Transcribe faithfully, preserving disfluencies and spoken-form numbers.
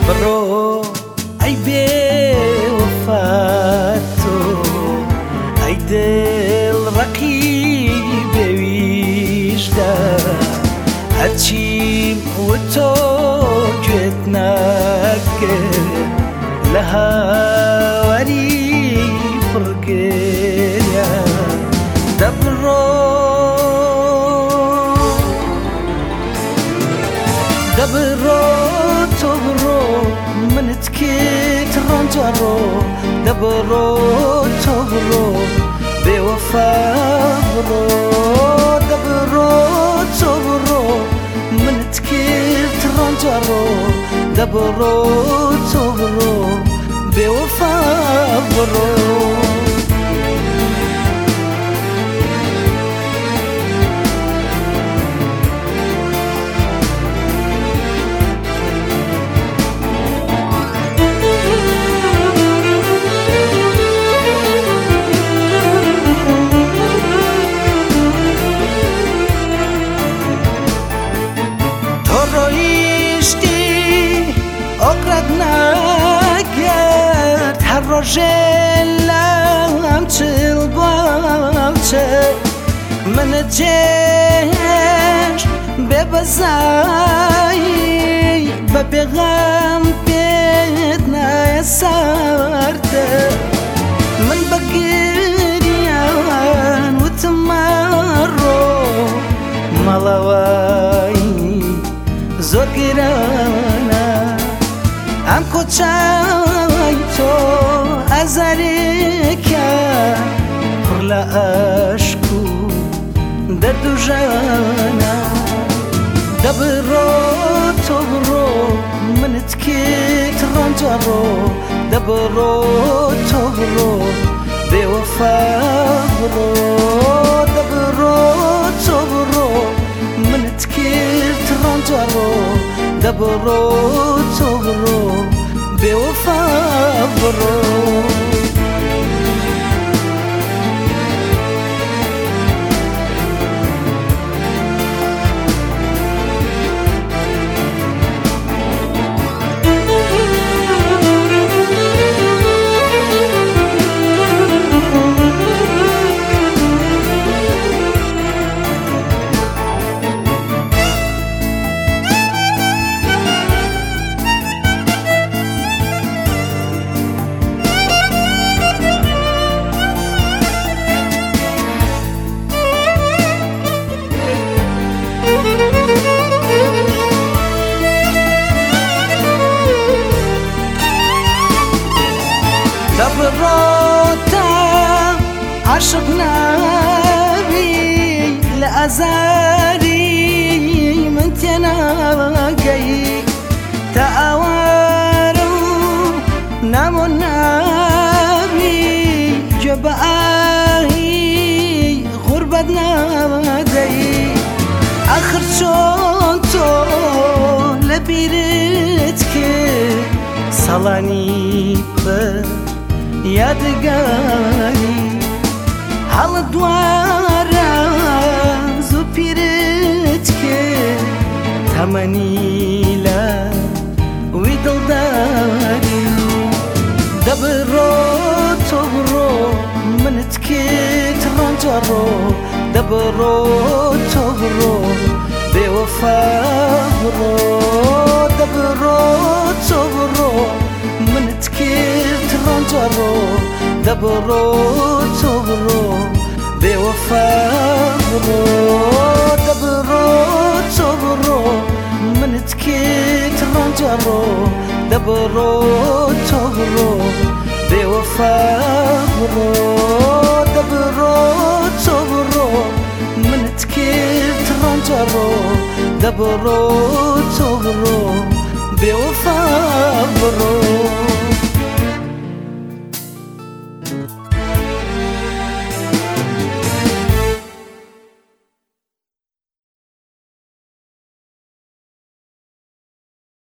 برو ای بوفاتو ای دل رقیب ویجدا هرچیم و تو جت نکر لهواری فرقیا دبرو دبرو تبرو من تكيت رنجرو دبرو تبرو بوفا برو دبرو تبرو من تكيت رنجرو دبرو تبرو بوفا برو نگرد هر روزم چل باشه من جنش ببزایی و بغم بید نیسارده من بگیریان و تمارو مالوایی زور گیرانه ام کوچای تو ازاری که پر عشقو درد و جانا دبرو تو برو من تکیت رنجرو دبرو تو برو بوفا برو دبرو تو برو من تکیت رنجرو دبرو تبرو بوفا برو دبروتا عشق نبي لأزاري من تناقي تأوارو نامو نبي جبائي غربة نادي آخر شون تو لبيرتك صلاني بر یادگاری حال دوارا زو پیرت که تمنیلا وی دلداری دبرو تو برو من تکیت رنجرو دبرو تو برو بوفا برو دبرو تو برو من تکیت رنجرو دبرو تبرو بوفا برو دبرو تبرو من تكيت رنجرو دبرو تبرو بوفا برو دبرو تبرو من تكيت رنجرو دبرو تبرو بوفا برو